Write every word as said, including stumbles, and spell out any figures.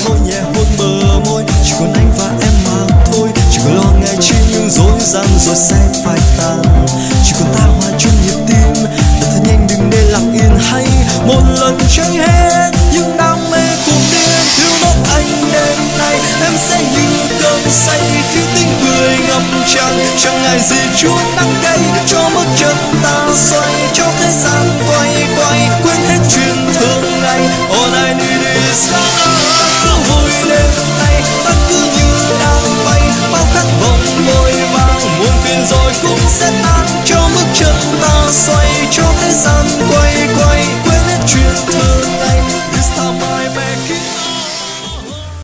thôi nhẹ hôn bờ môi, chỉ còn anh và em mà thôi. Chỉ còn lo ngày chi nhưng dối gian rồi sẽ phai tàn. Chỉ còn ta hòa chung nhịp tim, thật thật nhanh đừng để lặng yên. Hay một lần cháy hết những đam mê cuồng điên. Thiếu nốt anh đêm nay em sẽ như cơn say, khi tiếng cười ngập tràn chẳng ngại gì chút đắng cay. Cho bước chân ta xoay, cho thế gian quay quay, quên hết chuyện thường ngày. All I need is love. Ta cứ vui đêm nay, ta cứ như đang bay, bao khát vọng vội vàng, muộn phiền rồi cũng sẽ tan. Cho bước chân ta xoay, cho thế gian quay